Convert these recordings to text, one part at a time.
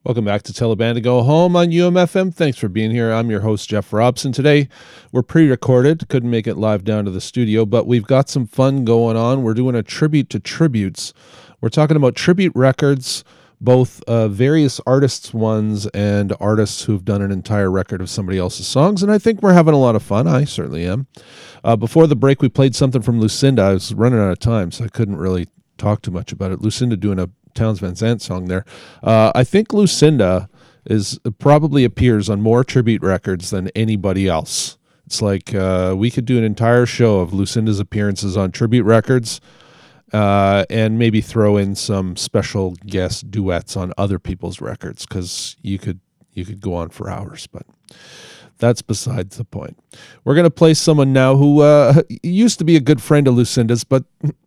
Welcome back to Tell a Band to Go Home on UMFM. Thanks for being here. I'm your host, Jeff Robson. Today, we're pre-recorded. Couldn't make it live down to the studio, but we've got some fun going on. We're doing a tribute to tributes. We're talking about tribute records, both various artists' ones and artists who've done an entire record of somebody else's songs, and I think we're having a lot of fun. I certainly am. Before the break, we played something from Lucinda. I was running out of time, so I couldn't really talk too much about it. Lucinda doing a Townes Van Zandt song there. I think Lucinda probably appears on more tribute records than anybody else. It's like we could do an entire show of Lucinda's appearances on tribute records and maybe throw in some special guest duets on other people's records, because you could go on for hours, but that's besides the point. We're going to play someone now who used to be a good friend of Lucinda's, but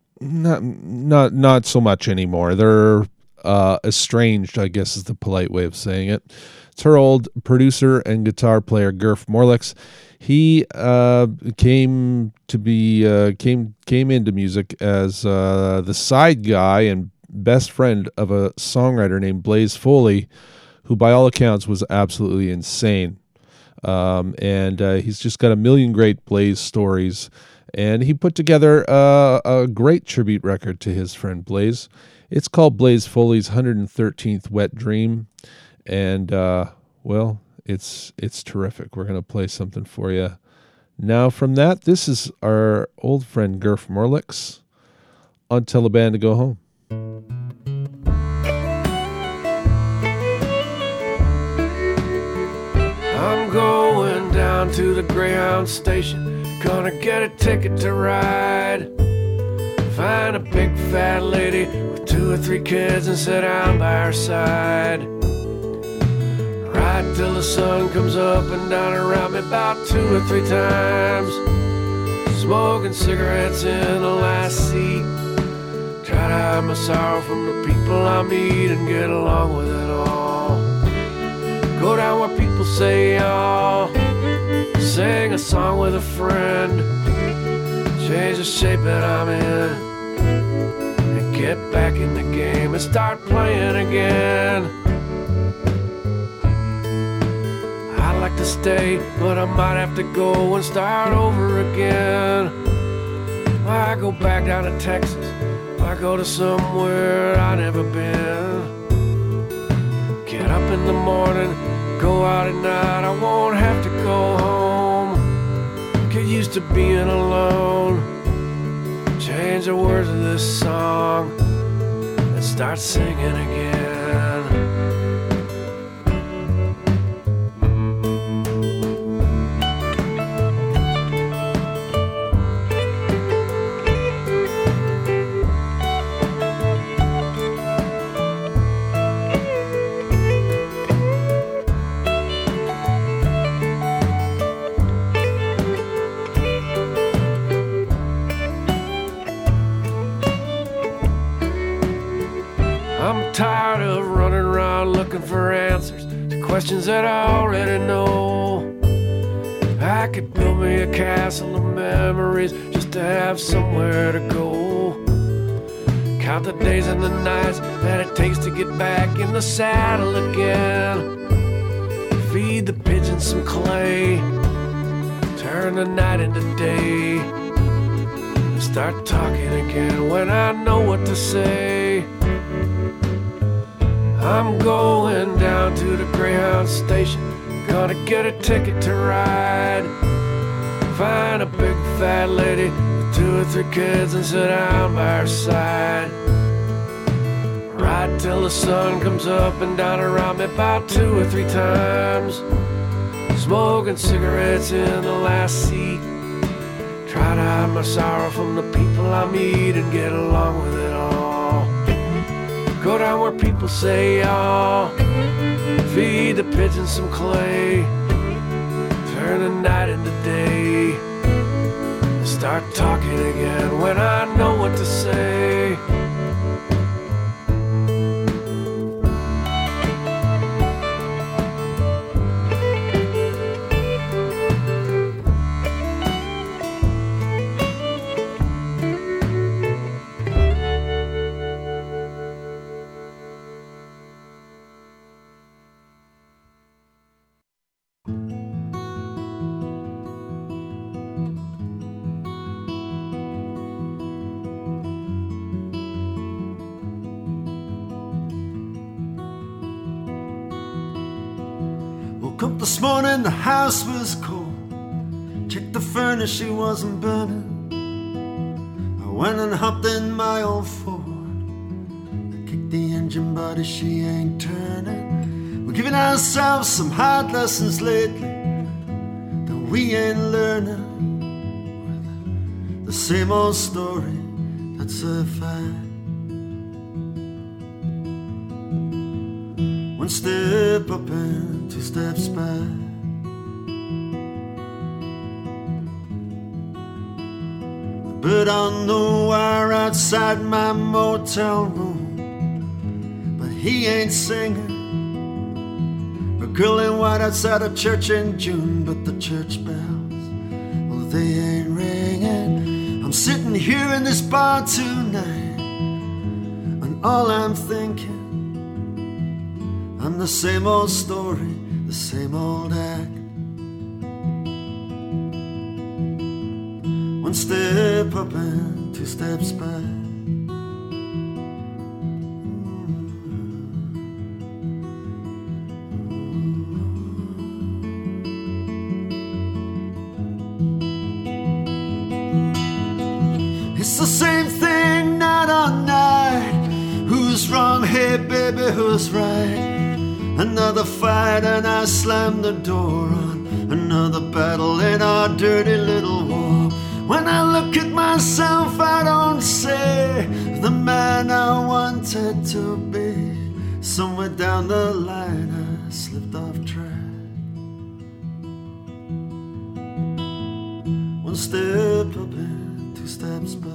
not so much anymore. They're estranged, I guess is the polite way of saying it. It's her old producer and guitar player Gurf Morlix. He came into music as the side guy and best friend of a songwriter named Blaze Foley, who by all accounts was absolutely insane. And he's just got a million great Blaze stories. And he put together a great tribute record to his friend Blaze. It's called Blaze Foley's 113th Wet Dream. And, well, it's terrific. We're going to play something for you now from that. This is our old friend Gurf Morlix on Tell a Band to Go Home. I'm going down to the Greyhound station, gonna get a ticket to ride. Find a big fat lady with 2 or 3 kids and sit down by her side. Ride till the sun comes up and down around me about 2 or 3 times. Smoking cigarettes in the last seat. Try to hide my sorrow from the people I meet and get along with it all. Go down where people say y'all. Sing a song with a friend. Change the shape that I'm in. And get back in the game and start playing again. I'd like to stay, but I might have to go and start over again. I go back down to Texas. I go to somewhere I've never been. Get up in the morning, go out at night. I won't have to go home. Get used to being alone. Change the words of this song and start singing again. Tired of running around looking for answers to questions that I already know. I could build me a castle of memories just to have somewhere to go. Count the days and the nights that it takes to get back in the saddle again. Feed the pigeons some clay, turn the night into day, and start talking again when I know what to say. I'm going down to the Greyhound station, gonna get a ticket to ride. Find a big fat lady with 2 or 3 kids and sit down by her side. Ride till the sun comes up and down around me about 2 or 3 times. Smoking cigarettes in the last seat. Try to hide my sorrow from the people I meet and get along with it all. Go down where people say y'all. Feed the pigeons some clay. Turn the night into day. And start talking again when I know what to say. Woke up this morning, the house was cold. Checked the furnace, she wasn't burning. I went and hopped in my old Ford. I kicked the engine, buddy, she ain't turning. We're giving ourselves some hard lessons lately that we ain't learning. The same old story, that's a fact. One step up and two steps back. The bird on the wire outside my motel room, but he ain't singing. A girl in white outside a church in June, but the church bells, well, they ain't ringing. I'm sitting here in this bar tonight, and all I'm thinking, I'm the same old story, the same old act. One step up and two steps back. It's the same thing night on night. Who's wrong? Hey baby, who's right? Another fight and I slam the door on another battle in our dirty little war. When I look at myself, I don't say the man I wanted to be. Somewhere down the line I slipped off track. One step up and two steps back.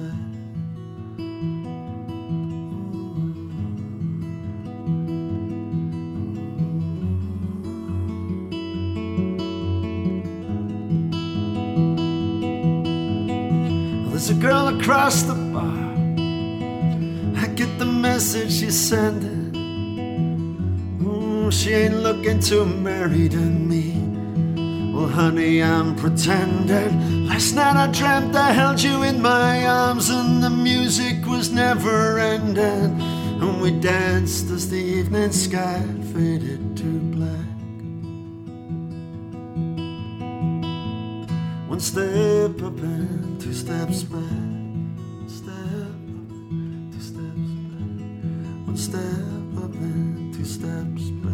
There's a girl across the bar. I get the message she's sending. She ain't looking too married to me. Well, honey, I'm pretending. Last night I dreamt I held you in my arms, and the music was never ending. And we danced as the evening sky faded to black. One step up and two steps back. One step up and two steps back. One step up and two steps back.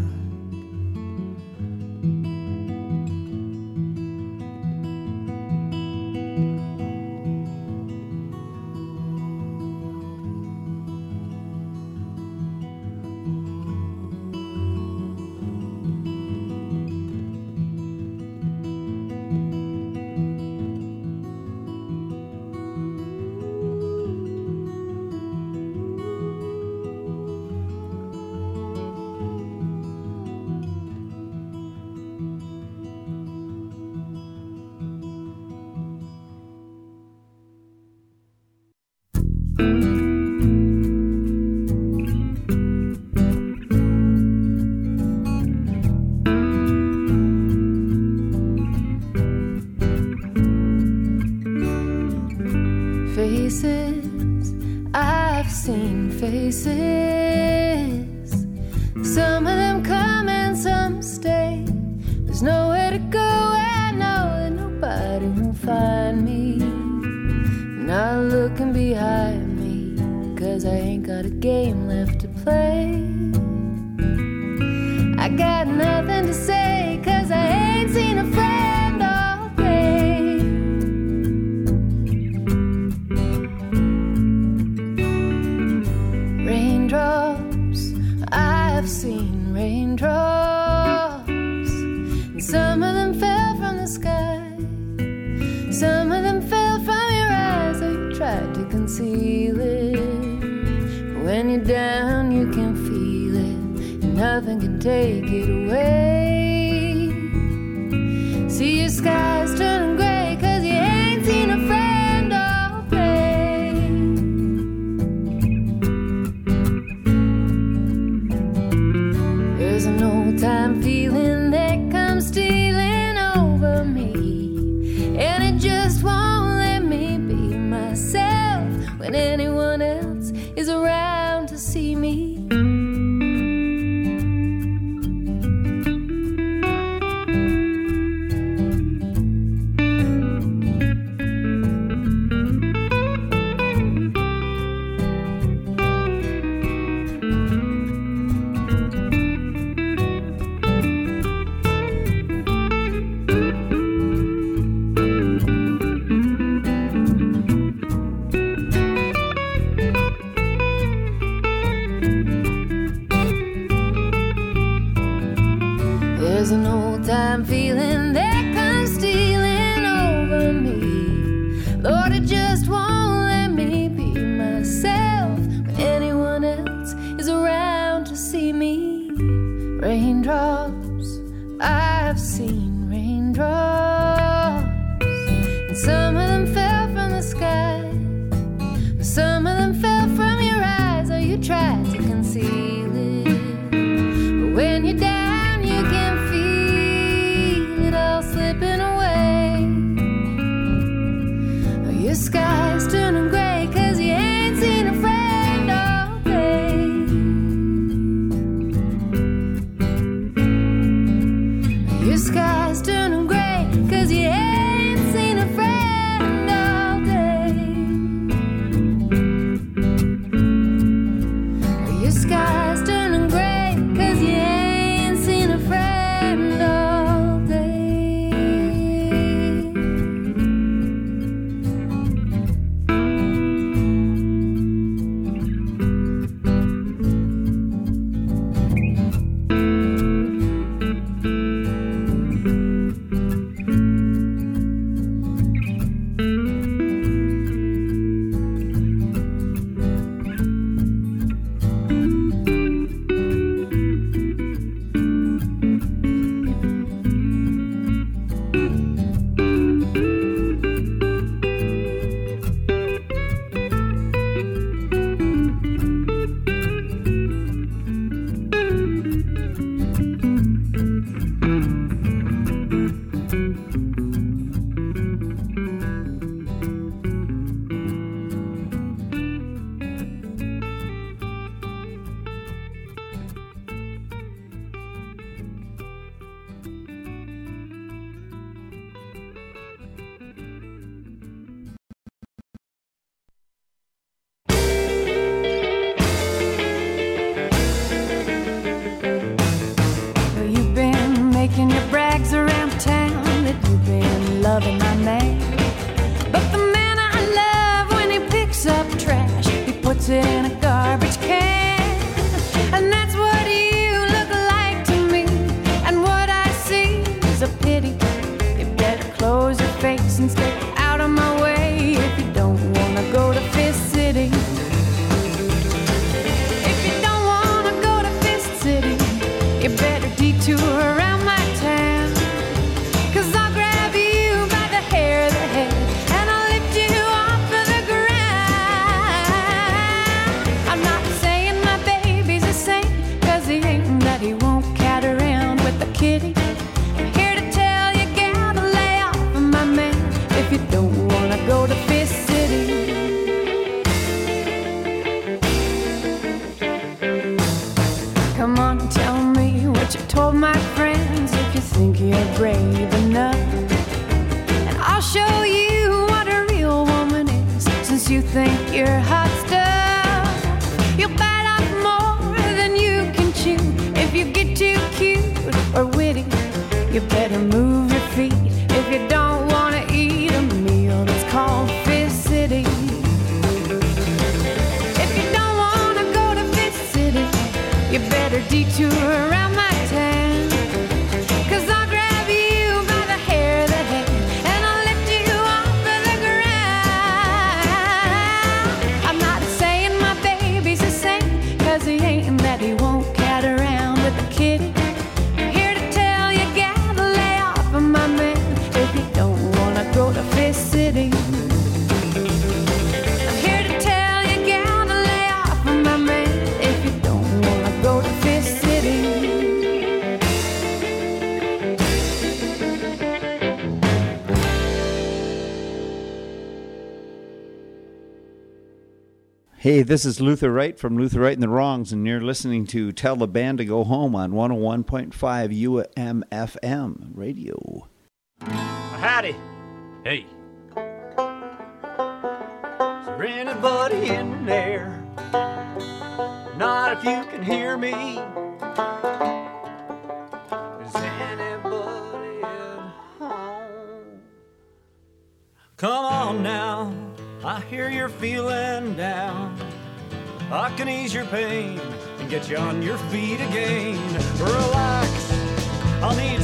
Faces, I've seen faces. Some of them come and some stay. There's nowhere to go, I know that nobody will find me. Not looking behind me, 'cause I ain't got a game left to play. I got nothing to say, 'cause I ain't seen a friend all day. Raindrops, I've seen raindrops, and some of them fell from the sky. Some of them fell from your eyes, so you tried to conceal it. But when you're down, you can feel it, and nothing can take it away. See your skies turning gray, 'cause you ain't seen a friend all day. There's an old time feeling that comes stealing over me, and it just won't let me be myself when anyone else is around to see me. There's an old time feeling that comes stealing over me. Lord, it just won't let me be myself when anyone else is around to see me. Raindrops, I've seen raindrops, and some of them fell from the sky. Some of them fell from your eyes, or you tried to conceal it. But when you're down, you can feel it all slipping away. Your sky's turning gray, 'cause you ain't seen a friend all day. Your sky's turning gray, 'cause you ain't seen a friend all day. Your sky's turning gray, 'cause you ain't seen a friend all day. You've been making your brags around town that you've been loving my man. But the man I love, when he picks up trash, he puts it in a garbage can. And that's what you look like to me. And what I see is a pity. You better close your face and stay out of my way if you don't want to go to Fist City. If you don't want to go to Fist City, you better detour around my town. 'Cause I'll grab you by the hair of the head and I'll lift you off of the ground. I'm not saying my baby's a saint, 'cause he ain't, that he won't cat around with the kitty. I'm here to tell you, gal, to lay off of my man if you don't want to go to Fist City. Come on, tell me what you told my friends if you think you're brave enough. And I'll show you what a real woman is, since you think you're hot stuff. You'll bite off more than you can chew. If you get too cute or witty, you better move your feet if you don't want to eat a meal that's called Fist City. If you don't want to go to Fist City, you better detour around my town. 'Cause I'll grab you by the hair of the head and I'll lift you off of the ground. I'm not saying my baby's a saint, 'cause he ain't, that he won't cat around with the kitty. I'm here to tell you, gal, to lay off of my man if you don't want to go to Fist City. I'm here to tell you, gal, to lay off of my man if you don't want to go to Fist City. Hey, this is Luther Wright from Luther Wright and the Wrongs, and you're listening to Tell the Band to Go Home on 101.5 UMFM radio. Howdy. Hey. Is there anybody in there? Not if you can hear me. Is anybody at home? Come on now, I hear you're feeling down. I can ease your pain and get you on your feet again. Relax, I'll need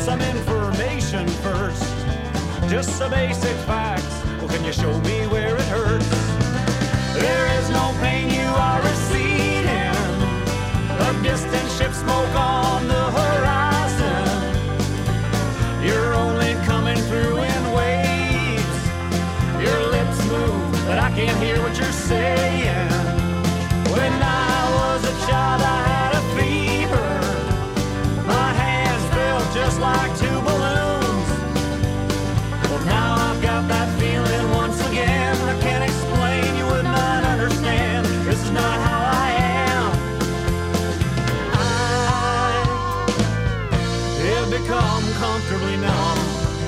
just the basic facts. Well, can you show me where it hurts? There is no pain, you are receding. A distant ship smoke on the horizon. You're only coming through in waves. Your lips move, but I can't hear what you're saying. When I was a child, I had a fever. My hands felt just like two balloons. Well, now I've got that feeling once again. I can't explain, you would not understand. This is not how I am. I have become comfortably numb.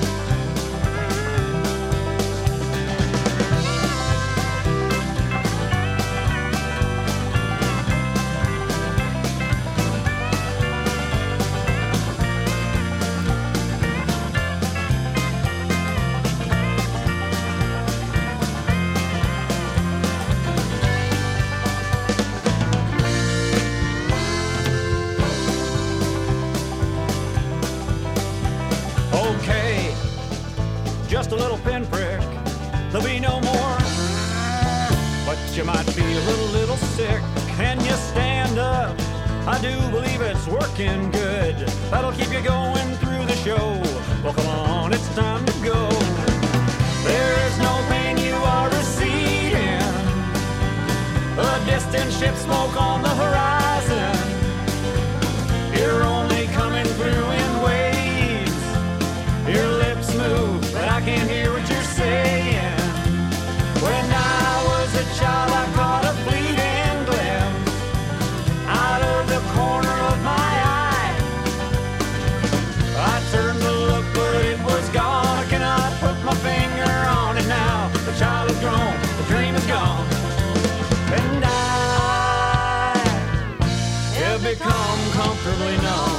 Okay, just a little pinprick, there'll be no more. But you might feel a little sick. Can you stand up? I do believe it's working good. That'll keep you going through the show. Well, come on, it's time to go. There is no pain, you are receding. A distant ship smoke on the horizon. You're only coming through in waves. Your lips move, but I can't hear what you're saying. When I was a child, I caught a fleeting glimpse out of the corner of my eye. I turned to look, but it was gone. I cannot put my finger on it now. The child is grown, the dream is gone. And I have become comfortably numb.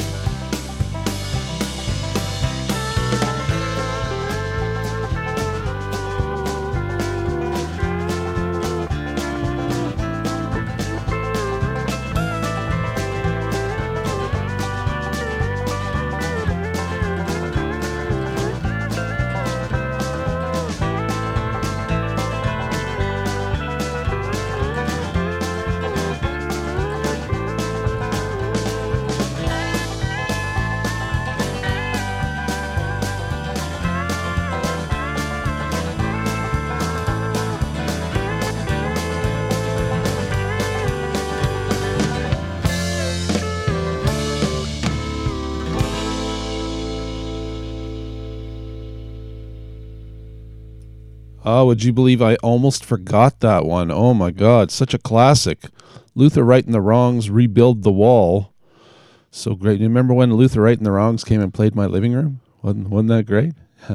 Oh, would you believe I almost forgot that one? Oh my God, such a classic. Luther Right and the Wrongs, Rebuild the Wall. So great. You remember when Luther Right and the Wrongs came and played my living room? Wasn't that great?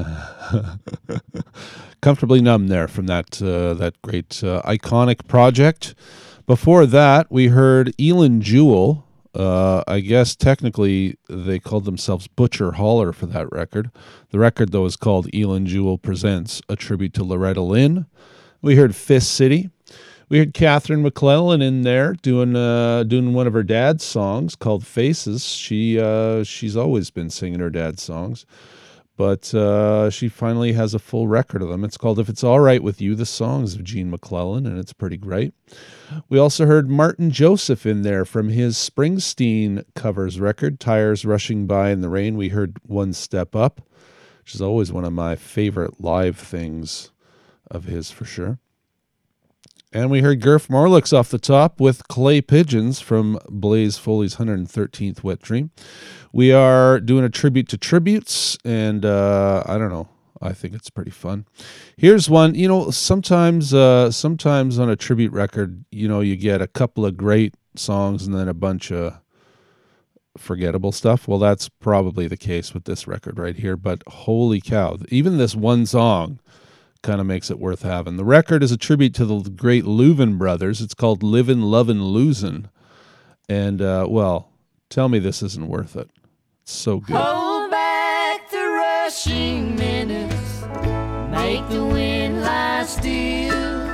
Comfortably Numb there from that great iconic project. Before that, we heard Elin Jewel. I guess technically they called themselves Butcher Holler for that record. The record, though, is called Elin Jewel Presents, a tribute to Loretta Lynn. We heard Fist City. We heard Catherine McClellan in there doing one of her dad's songs called Faces. She's always been singing her dad's songs, but she finally has a full record of them. It's called If It's All Right With You, the songs of Gene McClellan, and it's pretty great. We also heard Martin Joseph in there from his Springsteen covers record, Tires Rushing By in the Rain. We heard One Step Up, which is always one of my favorite live things of his for sure. And we heard Gurf Morlocks off the top with Clay Pigeons from Blaze Foley's 113th Wet Dream. We are doing a tribute to tributes, and I don't know. I think it's pretty fun. Here's one. You know, sometimes on a tribute record, you know, you get a couple of great songs and then a bunch of forgettable stuff. Well, that's probably the case with this record right here. But holy cow, even this one song kind of makes it worth having. The record is a tribute to the great Louvin brothers. It's called Livin', Lovin', Losin'. And, well, tell me this isn't worth it. It's so good. Hold back the rushing minutes, make the wind lie still.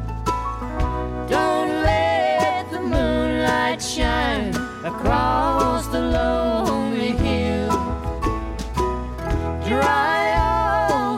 Don't let the moonlight shine across the lonely hill. Dry all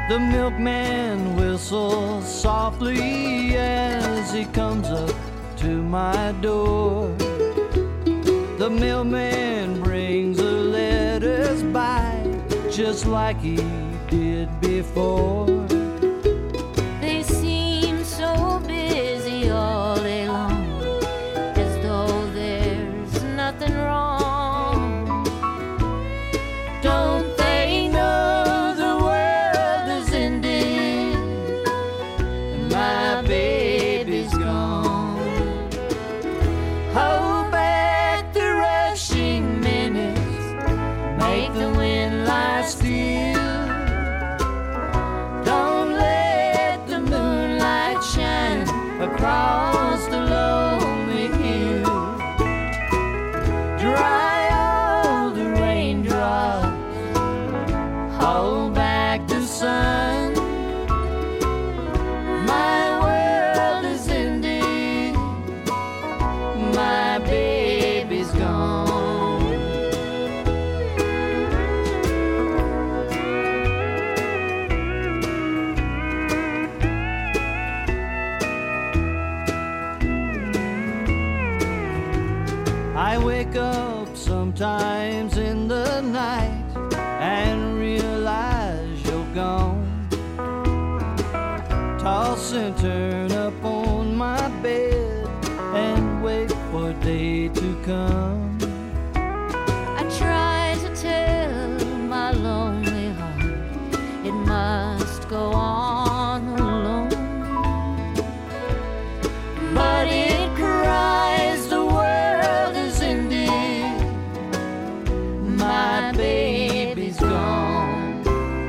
The milkman whistles softly as he comes up to my door. The mailman brings the letters by just like he did before. They seem so busy all day long, as though there's nothing wrong. Don't they know the world is ending and my baby's gone? Hold back the rushing minutes, make the wind lie still. Don't let the moonlight shine across the lonely hill. Dry all the raindrops, hold back the sun. My world is ending, my baby's gone. I wake up sometimes in the night and realize you're gone. Toss and turn up on my bed and wait for day to come. I try to tell my lonely heart it must go on alone, but it cries the world is ending, my baby's gone.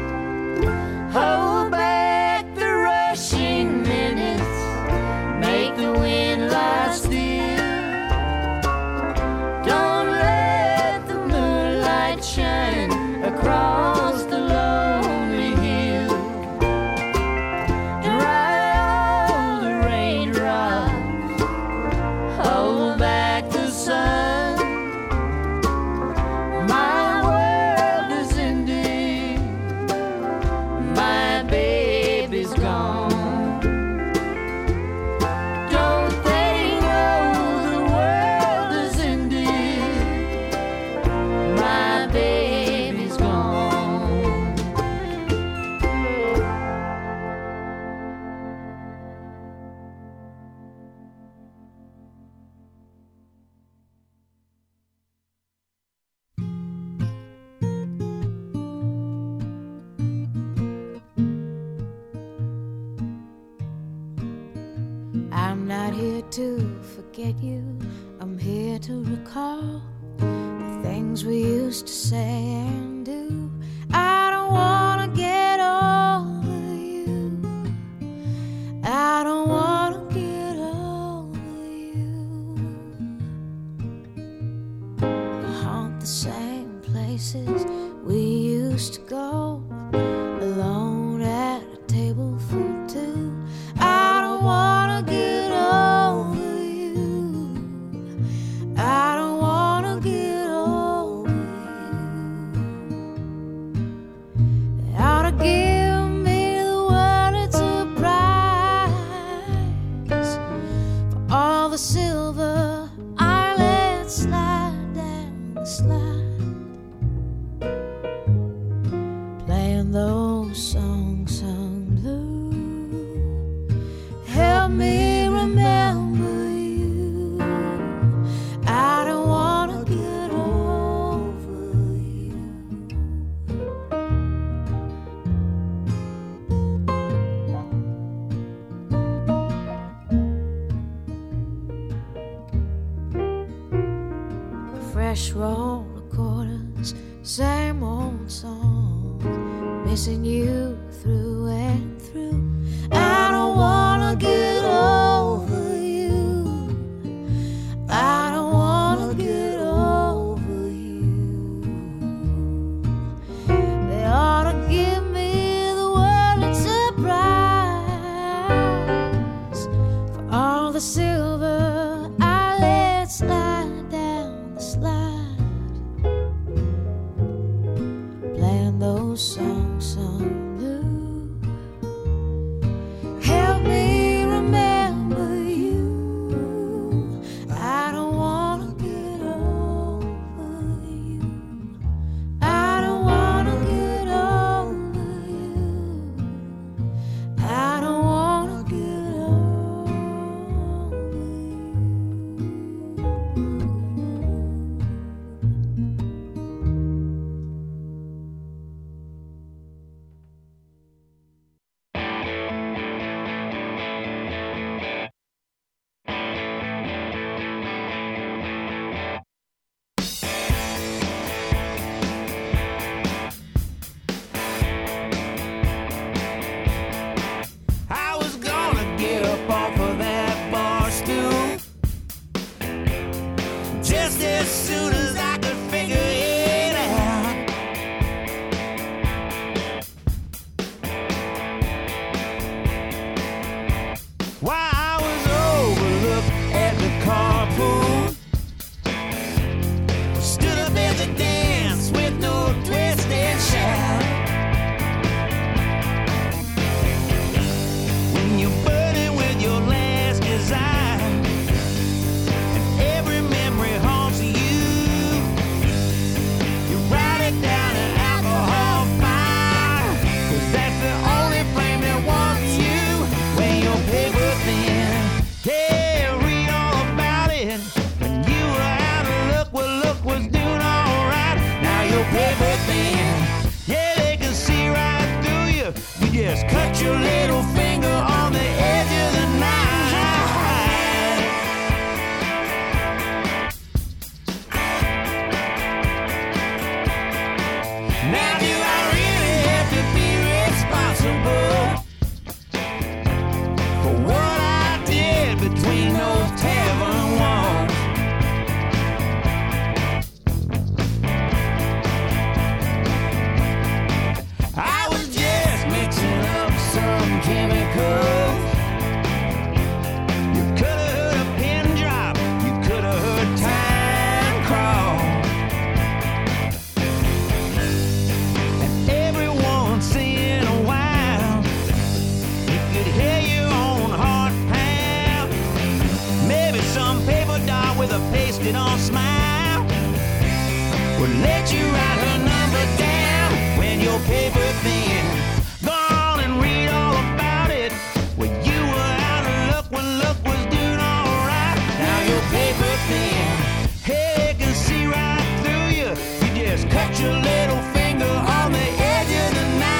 Hold back the rushing minutes, make the wind lie still. Don't let the moonlight shine across the lonely hill. Dry all the raindrops, hold back the sun. My world is ending, my baby's gone. Don't they know the world is ending, my baby's gone. I'm not here to forget you, I'm here to recall the things we used to say and do. I don't wanna get over you, I don't wanna get over you. I haunt the same places we used to go, alone at a table for two. I don't wanna get over you, I don't wanna get over you. They ought to give me the world, it's a prize for all the silver I let slide down the slide, playing those songs sung blue. Help me remember you, I don't wanna get over you. A fresh roll of quarters, same old song, missing you through and through. I don't wanna get over you, I don't wanna get over you. They ought to give me the world, it's a prize for all the silver I let slide down the slide, playing those songs sung blue. would let you write her number down when your paper thin. Go on and read all about it. When you were out of luck, when luck was doing alright. Now your paper thin. Hey, they can see right through you. You just cut your little finger on the edge of the knife.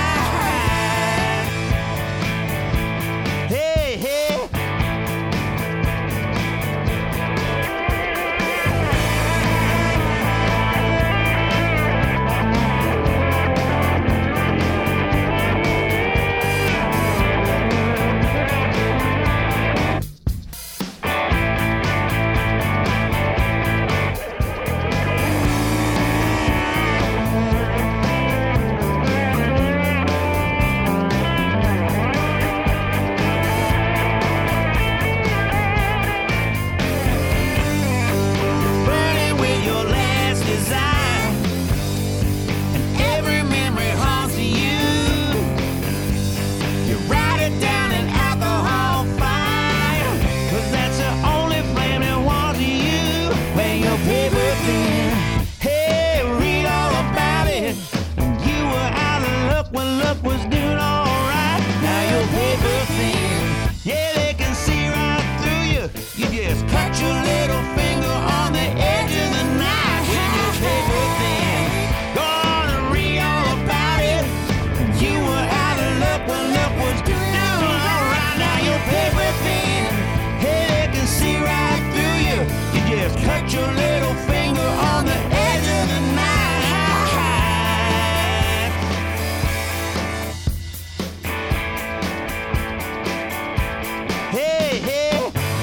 Hey, hey. Burning with your last desire, and every memory haunts you. You write it down in alcohol fire, 'cause that's the only flame that wants you. When your paper thin, hey, read all about it. When you were out of luck, when luck was doing alright. Now your paper thin, yeah, they can see right through you. You just cut your little finger on the edge of the knife. When your paper thin, go on and read all about it. When you were out of luck, when luck was doing alright. Now your paper thin, hey, they can see right through you. You just cut your little finger on the edge of the knife. Hey, hey.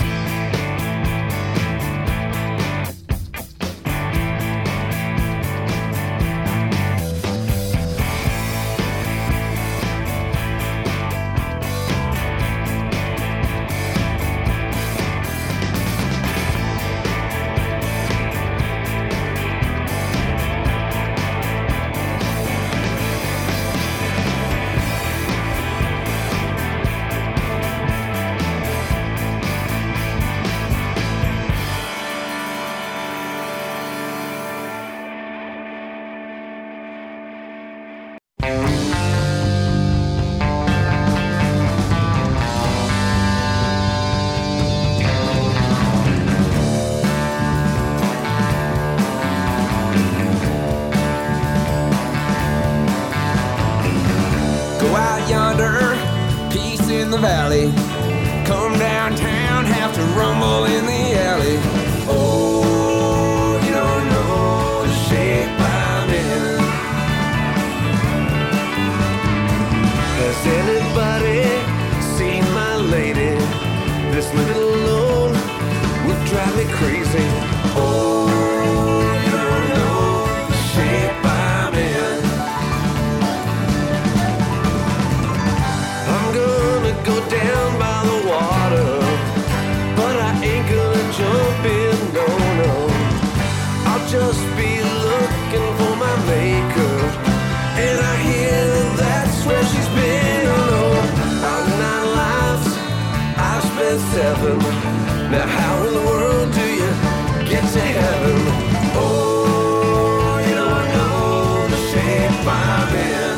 Go out yonder, peace in the valley. Come downtown, have to rumble in the alley. Oh, you don't know the shape I'm in. Has anybody seen my lady? This little alone would drive me crazy. Oh, you don't know the shape I'm in. I'm gonna go down by the water, but I ain't gonna jump in, no, no. I'll just be looking for my maker, and I hear that's where she's been. Oh no, out of 9 lives, I've spent 7. Now how in the world do you get to heaven? Oh, you don't know the shape I'm in.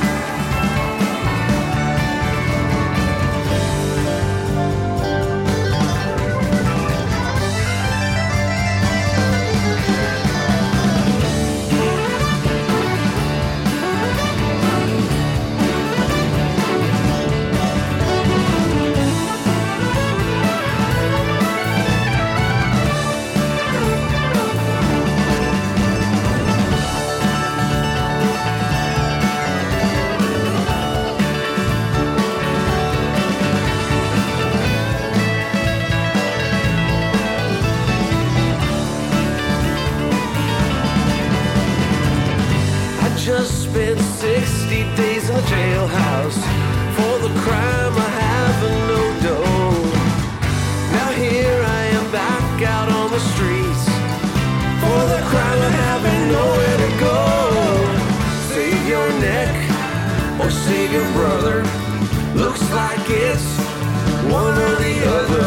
Just spent 60 days in a jailhouse for the crime I haven't no dough. Now here I am back out on the streets for the crime I haven't nowhere to go. Save your neck or save your brother. Looks like it's one or the other.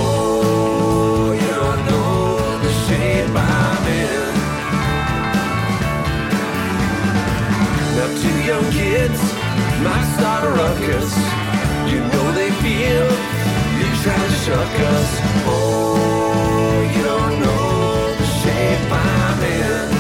Oh, you don't know the shape I'm in. young kids might start a ruckus. You know they feel you're trying to shuck us. Oh, you don't know the shape I'm in.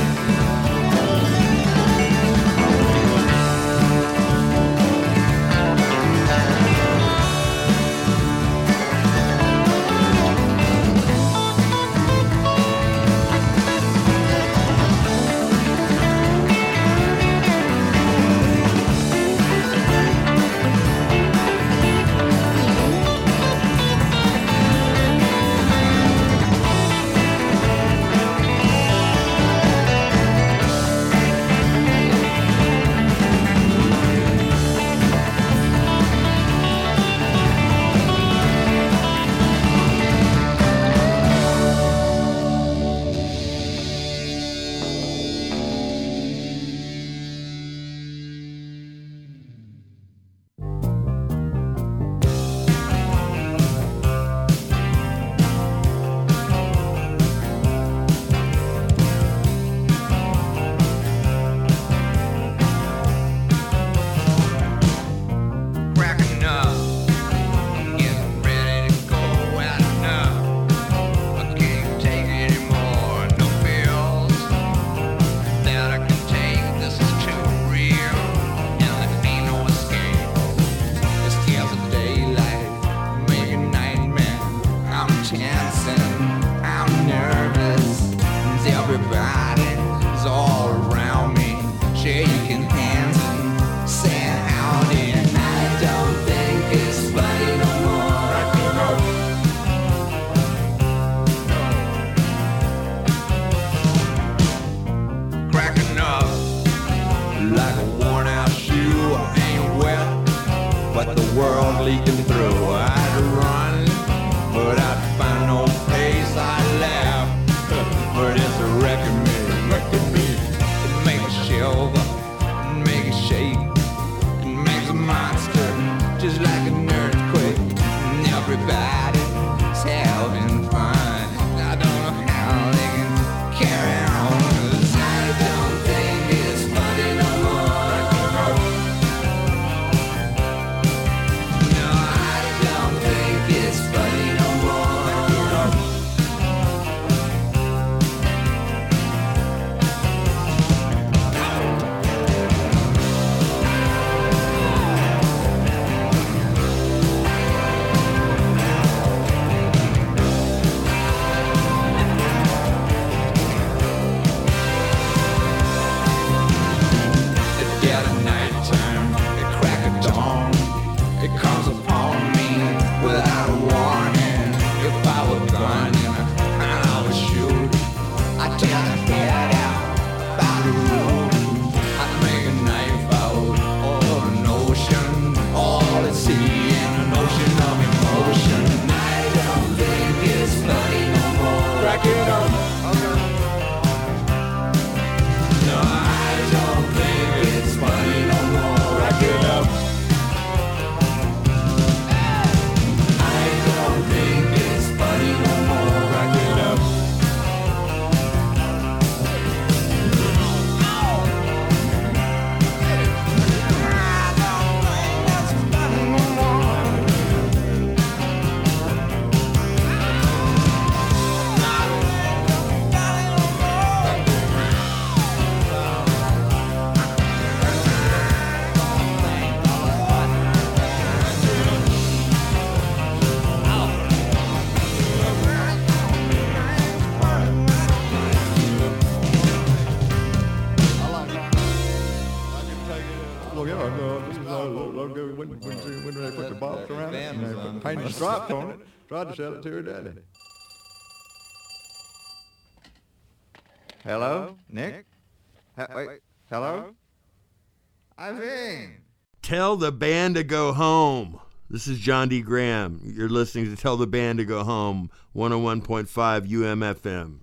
when they put the box around it and they put painted stripes on it, tried to sell it to her daddy. Hello, Nick? Wait, hello? Eileen. Tell the band to go home. This is John D. Graham. You're listening to Tell the Band to Go Home, 101.5 UMFM.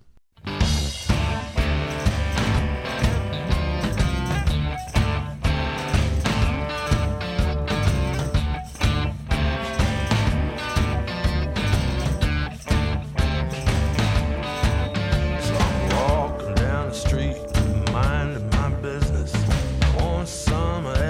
Summer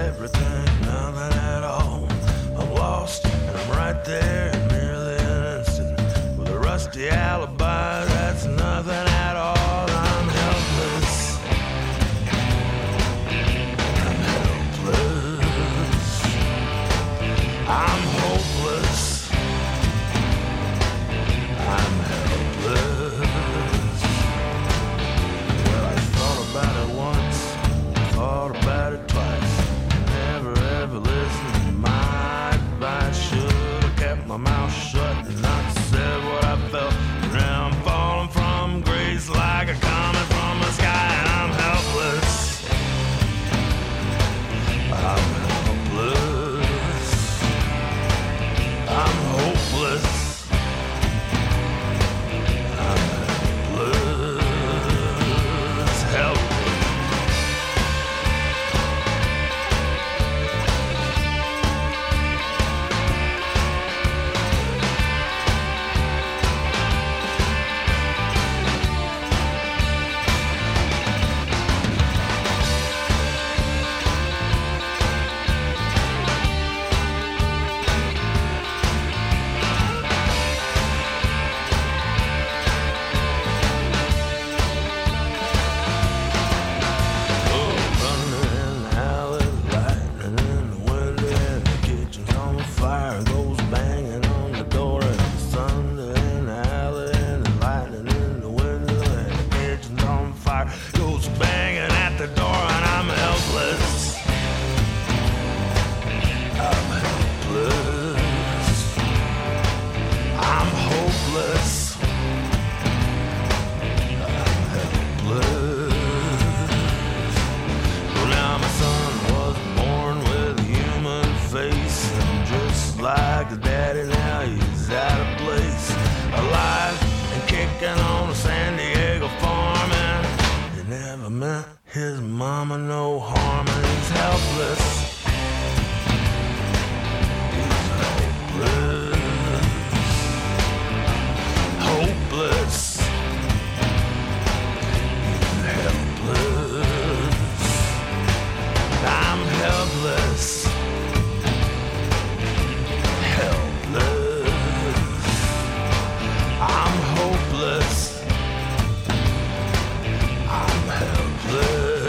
the door and I'm helpless. I'm helpless. I'm hopeless. I'm helpless. Well, now my son was born with a human face, and just like the daddy now he's out of place, alive and kicking on a San Diego farm, and he never meant his mama no harm, and he's helpless. He's hopeless. Hopeless. He's helpless. I'm helpless. Helpless. I'm hopeless. I'm helpless.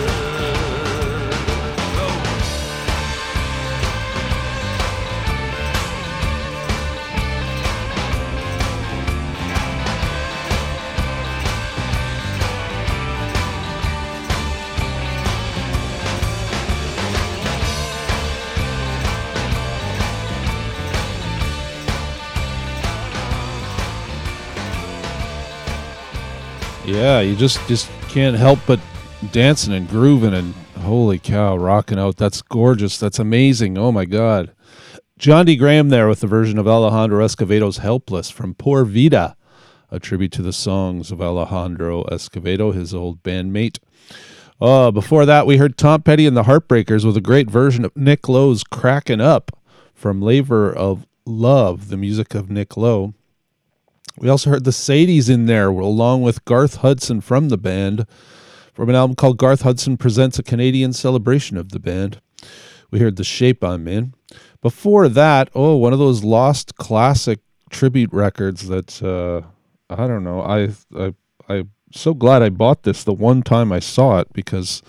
Yeah, you just can't help but dancing and grooving and holy cow, rocking out. That's gorgeous. That's amazing. Oh my God. John D. Graham there with the version of Alejandro Escovedo's Helpless from Por Vida, a tribute to the songs of Alejandro Escovedo, his old bandmate. Before that, we heard Tom Petty and the Heartbreakers with a great version of Nick Lowe's Crackin' Up from Labor of Love, the music of Nick Lowe. We also heard the Sadies in there, along with Garth Hudson from the band, from an album called Garth Hudson Presents a Canadian Celebration of the Band. We heard The Shape I'm In. Before that, one of those lost classic tribute records that, I don't know, I'm so glad I bought this the one time I saw it, because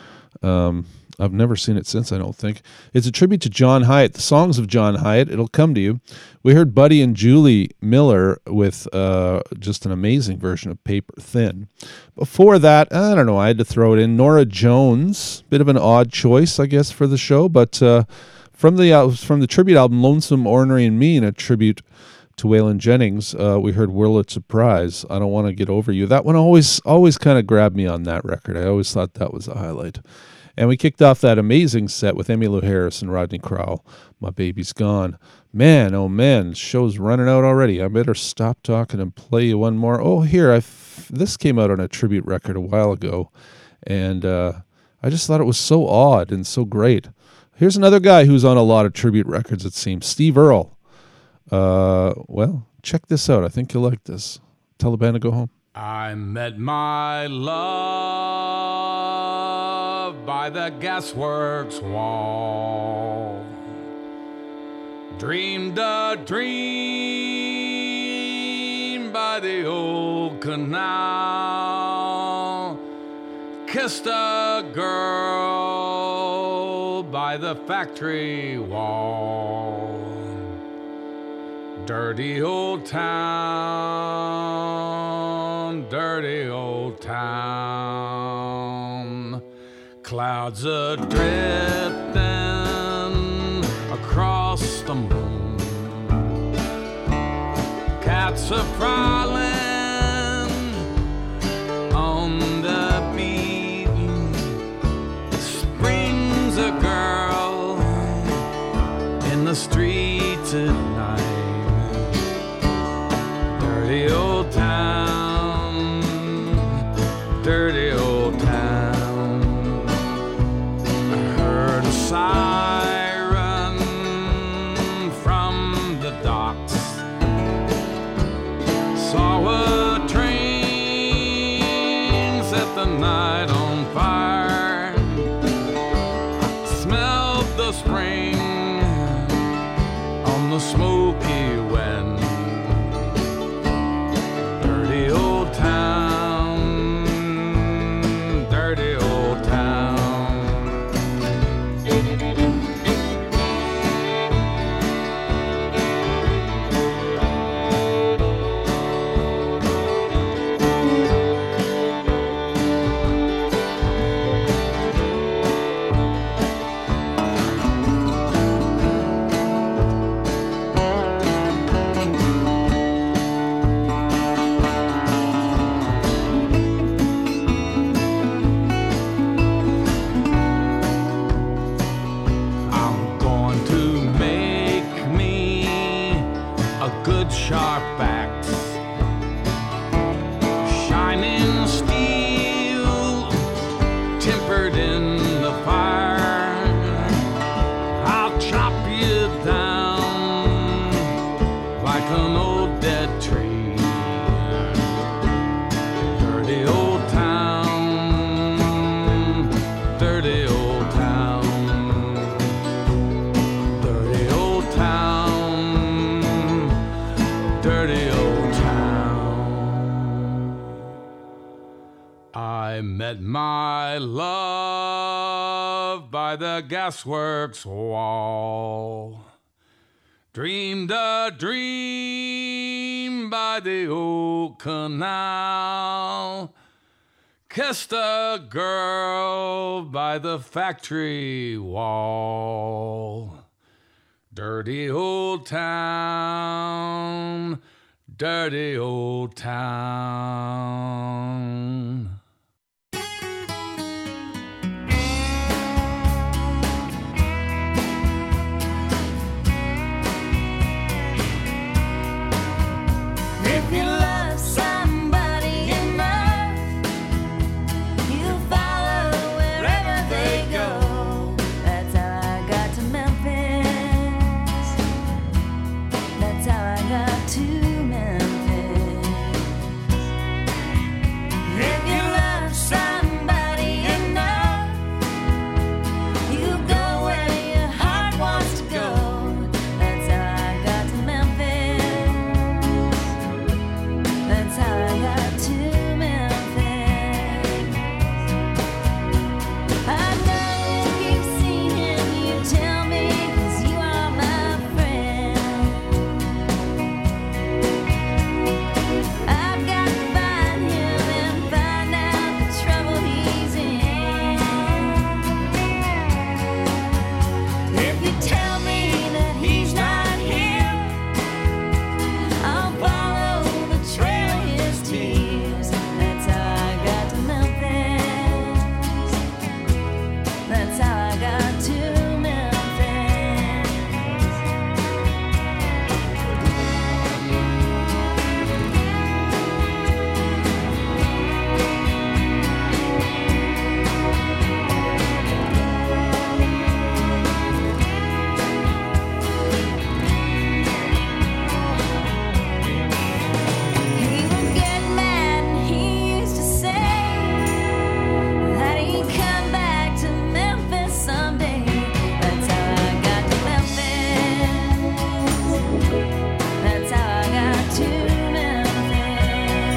I've never seen it since, I don't think. It's a tribute to John Hyatt, the songs of John Hyatt. It'll come to you. We heard Buddy and Julie Miller with just an amazing version of Paper Thin. Before that, I don't know, I had to throw it in. Norah Jones, bit of an odd choice, I guess, for the show, but from the tribute album Lonesome, Ornery, and Mean, a tribute to Waylon Jennings, we heard World of Surprise, I Don't Want to Get Over You. That one always kind of grabbed me on that record. I always thought that was a highlight. And we kicked off that amazing set with Emmylou Harris and Rodney Crowell, My Baby's Gone. Man, oh man, the show's running out already. I better stop talking and play you one more. Oh, here, this came out on a tribute record a while ago, and I just thought it was so odd and so great. Here's another guy who's on a lot of tribute records, it seems, Steve Earle. Well, check this out. I think you'll like this. Tell the band to go home. I met my love by the gasworks wall, dreamed a dream by the old canal, kissed a girl by the factory wall. Dirty old town, dirty old town. Clouds a-drifting across the moon. Cats are prowling on the beat. Springs a girl in the streets at night. Dirty old town, dirty old town. I heard a siren from the docks, saw tempered in the fire. I'll chop you down like an old dead tree. Dirty old town, dirty old town, dirty old town, dirty old town. I met my love by the gasworks wall. Dreamed a dream by the old canal. Kissed a girl by the factory wall. Dirty old town, dirty old town. If you love somebody enough, you follow wherever they go. That's how I got to Memphis. That's how I got to Memphis. If you love somebody enough, you go where your heart wants to go. That's how I got to Memphis. That's how I got to Memphis. I know you've seen him, you tell me, 'cause you are my friend. I've got to find him and find out the trouble he's in. If you tell me that he's not here, I'll follow the trail of his tears. That's how I got to Memphis. That's how I got to Memphis. He would get mad and he used to say that he'd come back to Memphis someday. That's how I got to Memphis. That's how I got to Memphis.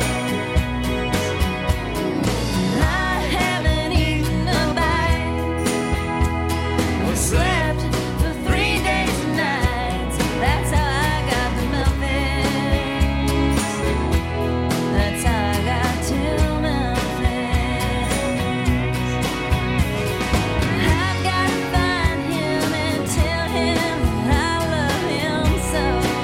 I haven't eaten a bite or slept for 3 days and nights. That's how I got to Memphis. That's how I got to Memphis. I've got to find him and tell him that I love him so.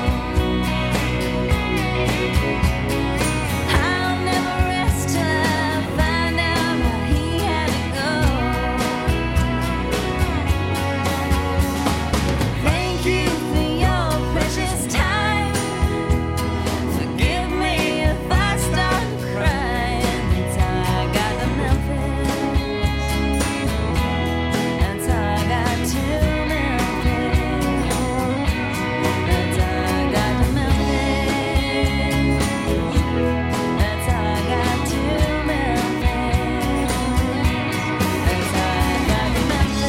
I'll never rest till I find out why he had to go. Thank you for your precious time. Forgive me if I start crying. That's how I got to Memphis. That's how I got to Memphis. That's how I got to Memphis. That's how I got to Memphis. That's how I got to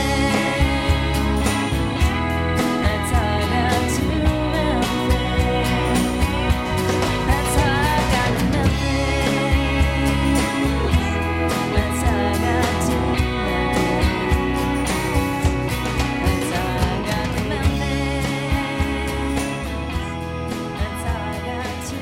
Memphis. That's how I got to Memphis. That's how I got to Memphis. That's how I got to Memphis. That's how I got to Memphis. That's how I got to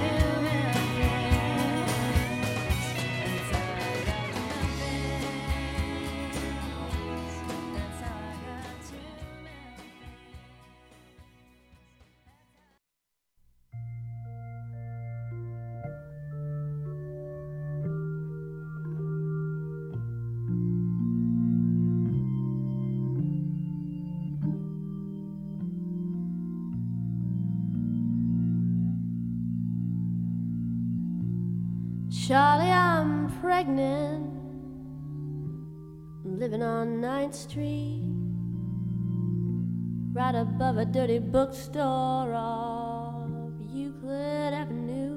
Charlie, I'm pregnant. living on 9th Street, right above a dirty bookstore off Euclid Avenue.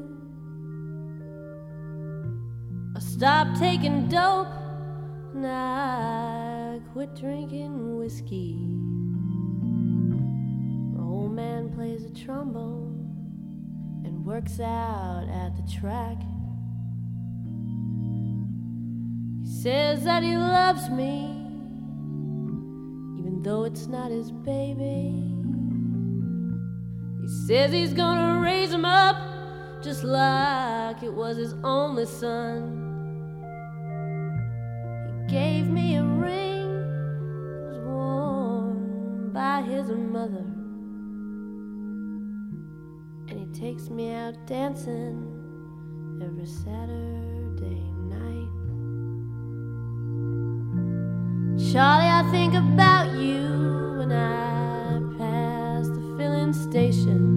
I stopped taking dope and I quit drinking whiskey. My old man plays a trombone and works out at the track. He says that he loves me, even though it's not his baby. He says he's gonna raise him up just like it was his only son. He gave me a ring that was worn by his mother, and he takes me out dancing every Saturday night. Charlie, I think about you when I pass the filling station,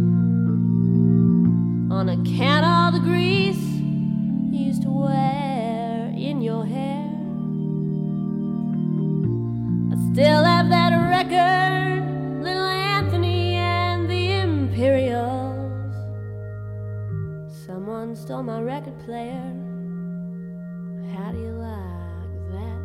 on account of all the grease you used to wear in your hair. I still have that record, Little Anthony and the Imperials. Someone stole my record player. How do you like that?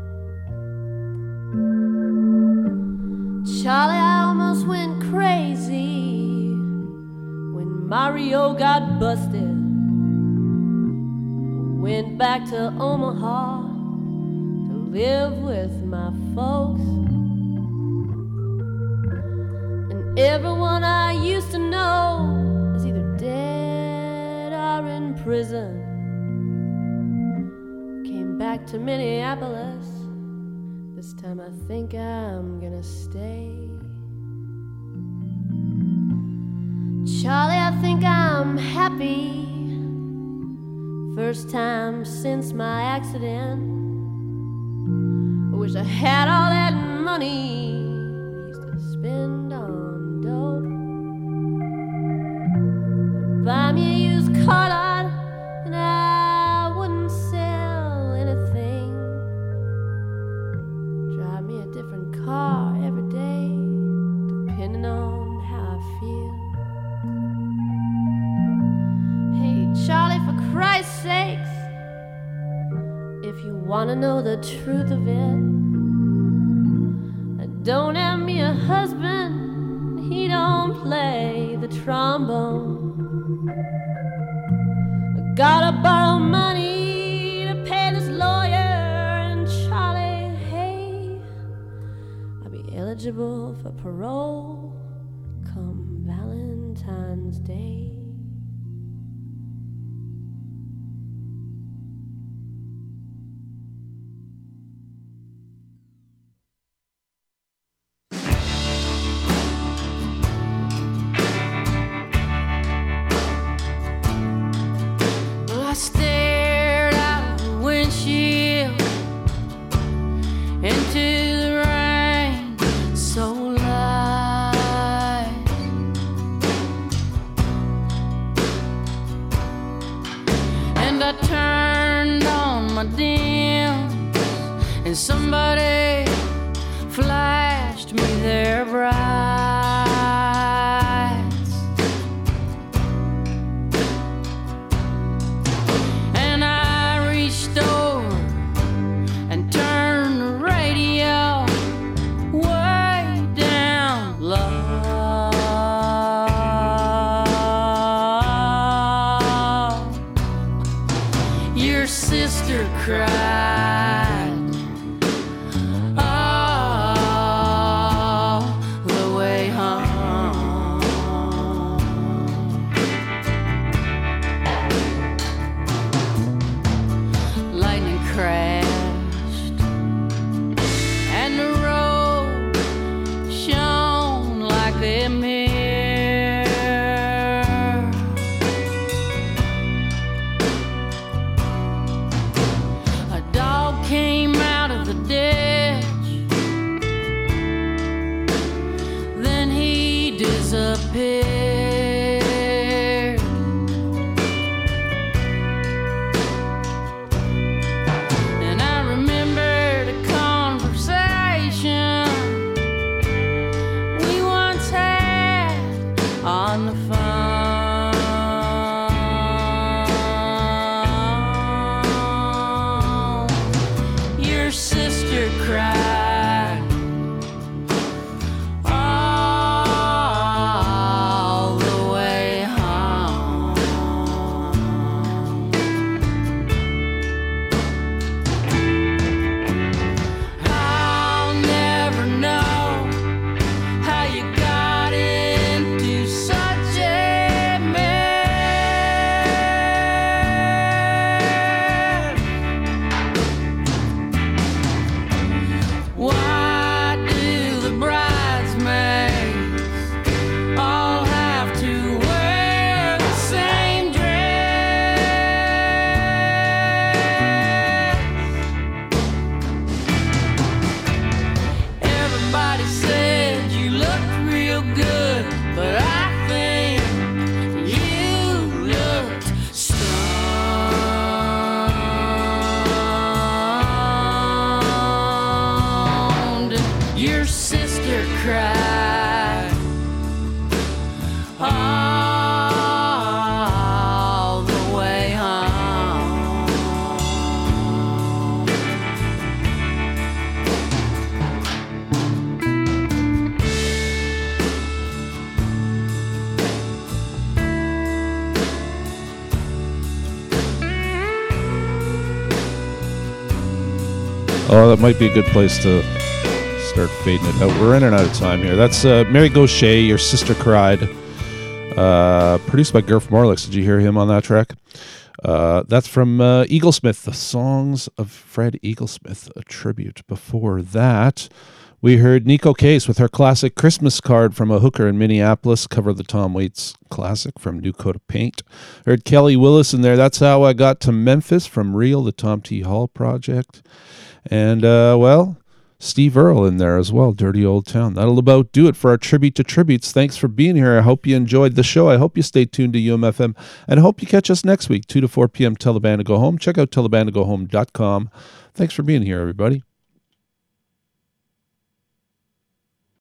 Charlie, I almost went crazy when Mario got busted. Went back to Omaha to live with my folks. And everyone I used to know is either dead or in prison. Came back to Minneapolis. This time I think I'm gonna stay. Charlie, I think I'm happy. First time since my accident. I wish I had all that money we used to spend on dope. Buy me a used car lot and I wouldn't sell anything. Drive me a different car every day, depending on how I feel. Hey, Charlie, for Christ's sakes, if you want to know the truth of it, I don't have me a husband, he don't play the trombone. I gotta borrow money to pay this lawyer, and Charlie, hey, I'll be eligible for parole come Valentine's Day. I stared out the windshield into the rain so light, and I turned on my dims, and somebody flashed me their brights. Cried all the way cried all the way home. I'll never know how you got into such a mess. Why do the bridesmaids all have to wear the same dress? Everybody said you looked real good, but I think you looked stoned. Your sister cried all the way home. Oh, that might be a good place to start fading it out. We're running out of time here. That's Mary Gaucher, Your Sister Cried, produced by Garth Morlix. Did you hear him on that track? That's from Eaglesmith, the Songs of Fred Eaglesmith, a tribute. Before that, we heard Nico Case with her classic Christmas Card from a Hooker in Minneapolis, cover the Tom Waits classic from New Coat of Paint. Heard Kelly Willis in there, That's How I Got to Memphis from Real, the Tom T. Hall Project. And, well, Steve Earle in there as well, Dirty Old Town. That'll about do it for our Tribute to Tributes. Thanks for being here. I hope you enjoyed the show. I hope you stay tuned to UMFM, and I hope you catch us next week, 2 to 4 p.m. Tell the Band to Go Home. Check out tellthebandtogohome.com. Thanks for being here, everybody.